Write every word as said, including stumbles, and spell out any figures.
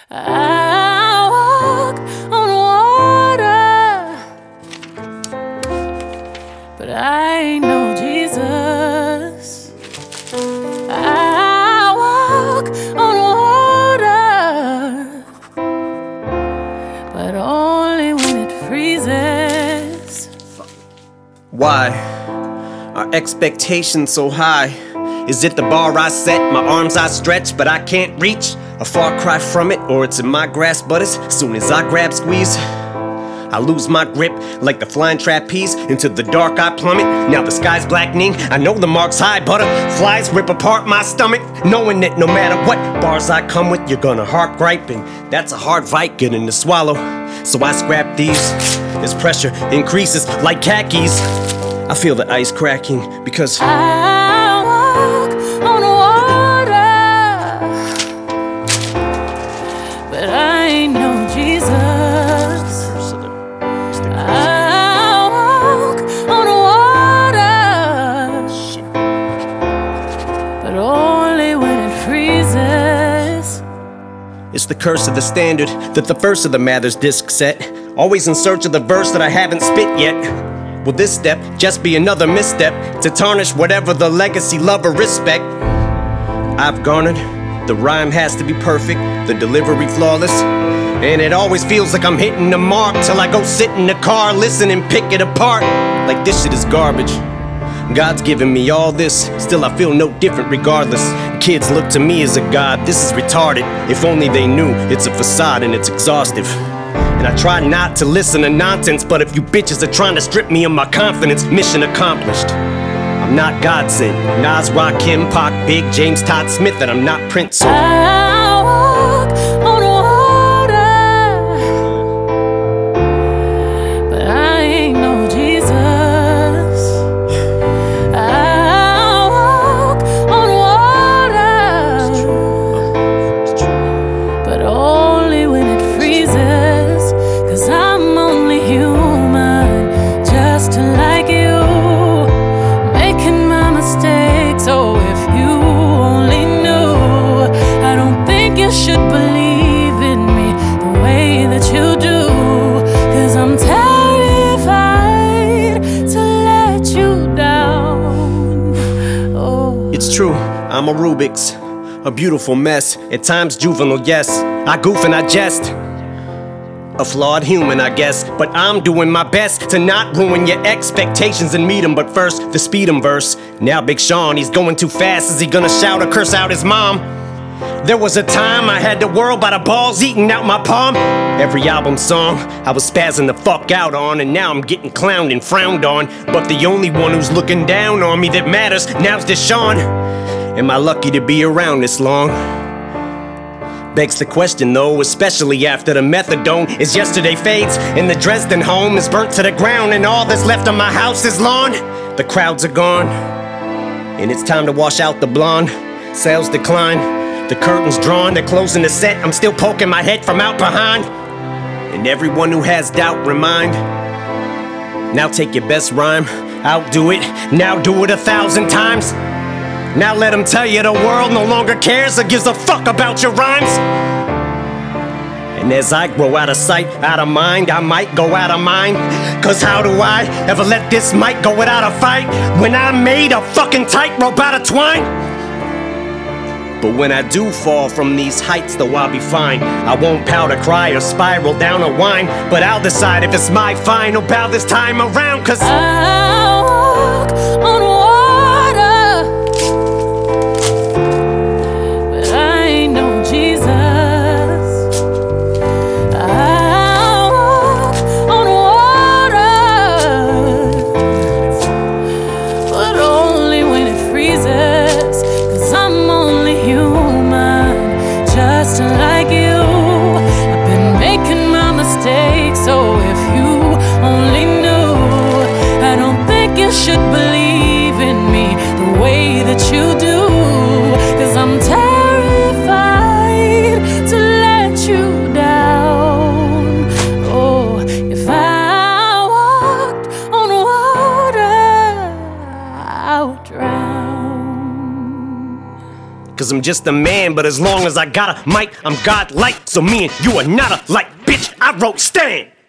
I walk on water, but I ain't no Jesus. I walk on water, but only when it freezes. Why are expectations so high? Is it the bar I set, my arms I stretch, but I can't reach? A far cry from it, or it's in my grasp, but as soon as I grab squeeze, I lose my grip like the flying trapeze. Into the dark I plummet, now the sky's blackening. I know the mark's high, butterflies rip apart my stomach, knowing that no matter what bars I come with, you're gonna heart gripe, and that's a hard fight getting to swallow. So I scrap these, as pressure increases like khakis. I feel the ice cracking because I walk on water, but I ain't no Jesus. I walk on water, but only when it freezes. it's the curse of the standard that the first of the Mathers disc set. Always in search of the verse that I haven't spit yet. Will this step just be another misstep to tarnish whatever the legacy, love, or respect I've garnered? The rhyme has to be perfect, the delivery flawless, and it always feels like I'm hitting the mark till I go sit in the car, listen and pick it apart like this shit is garbage. God's given me all this, still I feel no different regardless. Kids look to me as a god, this is retarded. If only they knew it's a facade and it's exhaustive. And I try not to listen to nonsense, but if you bitches are trying to strip me of my confidence, mission accomplished. I'm not God sent, Nas, Rakim, Pac, Big, James, Todd Smith, and I'm not Prince, so I walk on water, but I ain't no Jesus. I walk on water, but only when it freezes. 'Cause I'm only human, just like you, making my mistakes. Oh, if you only knew, I don't think you should believe in me the way that you do. 'Cause I'm terrified to let you down. Oh, it's true, I'm a Rubik's, a beautiful mess. At times juvenile, yes, I goof and I jest. A flawed human, I guess, but I'm doing my best to not ruin your expectations and meet 'em. But first, the speed 'em verse. Now Big Sean, he's going too fast. Is he gonna shout or curse out his mom? There was a time I had the world by the balls eating out my palm. Every album song I was spazzing the fuck out on, and now I'm getting clowned and frowned on. But the only one who's looking down on me that matters now's Deshaun. Am I lucky to be around this long? Begs the question though, especially after the methadone is yesterday fades and the Dresden home is burnt to the ground and all that's left of my house is lawn. The crowds are gone and it's time to wash out the blonde. Sales decline, the curtains drawn, they're closing the set. I'm still poking my head from out behind, and everyone who has doubt remind, now take your best rhyme, outdo it, now do it a thousand times. Now let them tell you the world no longer cares or gives a fuck about your rhymes. And as I grow out of sight, out of mind, I might go out of mind. 'Cause how do I ever let this mic go without a fight when I made a fucking tightrope out of twine? But when I do fall from these heights, though I'll be fine. I won't powder cry or spiral down a whine, but I'll decide if it's my final bow this time around. 'Cause I walk on water, Jesus. I walk on water, but only when it freezes. 'Cause I'm only human, just like you. I've been making my mistakes, so if you only knew, I don't think you cause I'm just a man. But as long as I got a mic, I'm godlike. So me and you are not alike, bitch. I wrote Stan.